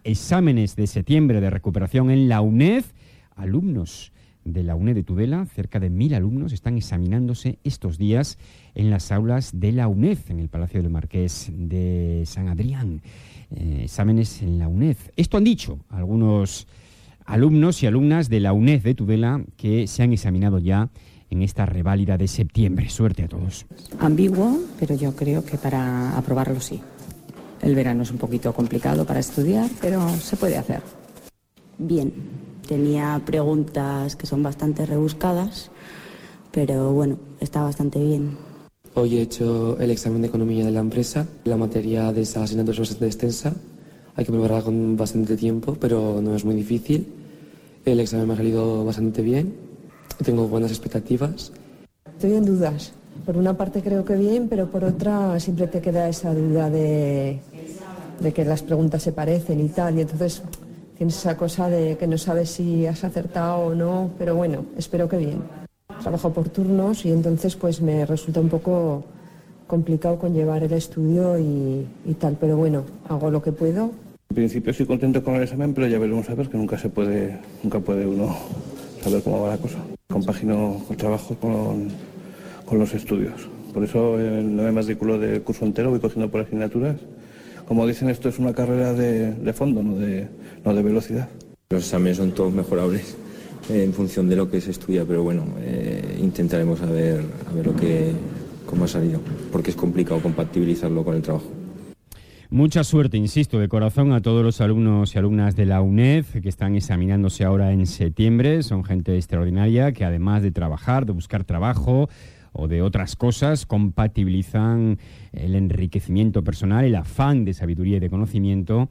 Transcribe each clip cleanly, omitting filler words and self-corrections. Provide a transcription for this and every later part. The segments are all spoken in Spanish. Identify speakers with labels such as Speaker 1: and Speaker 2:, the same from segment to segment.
Speaker 1: exámenes de septiembre de recuperación en la UNED. Alumnos de la UNED de Tudela, cerca de 1.000 alumnos, están examinándose estos días en las aulas de la UNED, en el Palacio del Marqués de San Adrián. Exámenes en la UNED. Esto han dicho algunos alumnos y alumnas de la UNED de Tudela que se han examinado ya en esta reválida de septiembre. Suerte a todos.
Speaker 2: Ambiguo, pero yo creo que para aprobarlo sí. El verano es un poquito complicado para estudiar, pero se puede hacer.
Speaker 3: Bien, tenía preguntas que son bastante rebuscadas, pero bueno, está bastante bien.
Speaker 4: Hoy he hecho el examen de economía de la empresa. La materia de esa asignatura es bastante extensa. Hay que prepararla con bastante tiempo, pero no es muy difícil. El examen me ha salido bastante bien. Tengo buenas expectativas.
Speaker 5: Estoy en dudas. Por una parte creo que bien, pero por otra siempre te queda esa duda de que las preguntas se parecen y tal. Y entonces tienes esa cosa de que no sabes si has acertado o no, pero bueno, espero que bien. Trabajo por turnos y entonces pues me resulta un poco complicado conllevar el estudio y tal, pero bueno, hago lo que puedo.
Speaker 6: En principio estoy contento con el examen, pero ya veremos a ver que nunca puede uno saber cómo va la cosa. Compagino el trabajo con los estudios. Por eso no me matriculo de curso entero, voy cogiendo por asignaturas. Como dicen, esto es una carrera de fondo, no de velocidad.
Speaker 7: Los exámenes son todos mejorables en función de lo que se estudia, pero bueno, intentaremos a ver cómo ha salido, porque es complicado compatibilizarlo con el trabajo.
Speaker 1: Mucha suerte, insisto, de corazón a todos los alumnos y alumnas de la UNED que están examinándose ahora en septiembre. Son gente extraordinaria que, además de trabajar, de buscar trabajo o de otras cosas, compatibilizan el enriquecimiento personal, el afán de sabiduría y de conocimiento.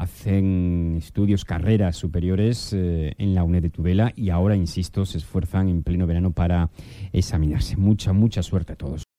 Speaker 1: Hacen estudios, carreras superiores en la UNED de Tudela y ahora, insisto, se esfuerzan en pleno verano para examinarse. Mucha suerte a todos.